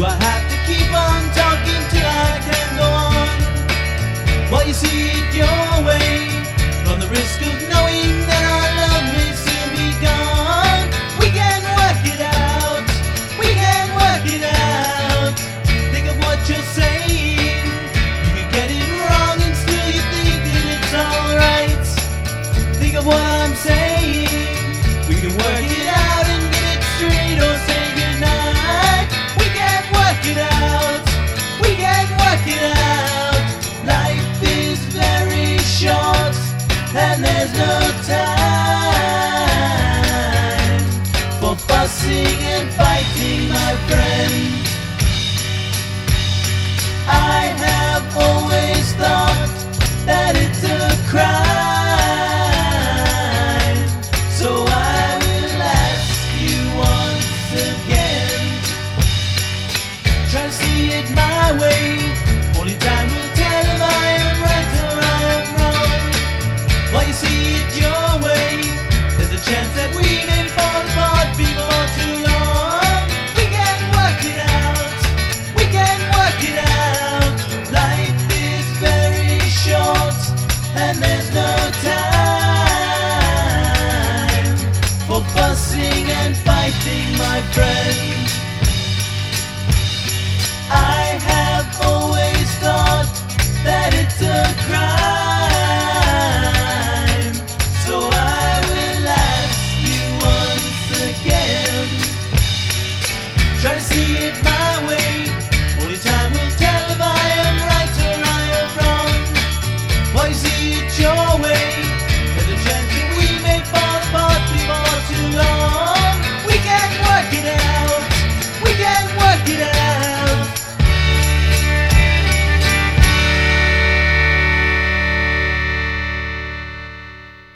I have to keep on talking till I can go on? Well, you see it your way, run the risk of knowing that our love may soon be gone. We can work it out, we can work it out. Think of what you're saying, you can get it wrong and still you think that it's alright. Think of what I'm saying, we can work it out and get it straight or say goodnight. We can work it out, we can work it out. Life is very short and there's no time for fussing and fighting, my friend. I have always thought that it's a crime, so I will ask you once again. Try to see it my way, only time will tell if I am right or I am wrong. While you see it your way, there's a chance that we may fall apart before too long. We can work it out, we can work it out. Life is very short and there's no time for fussing and fighting, my friend. I have always thought that it's a crime, so I will ask you once again. Try to see it my way, only time will tell if I am right or I am wrong. Why see it your way, there's a chance that we may fall apart before too long. We can work it out.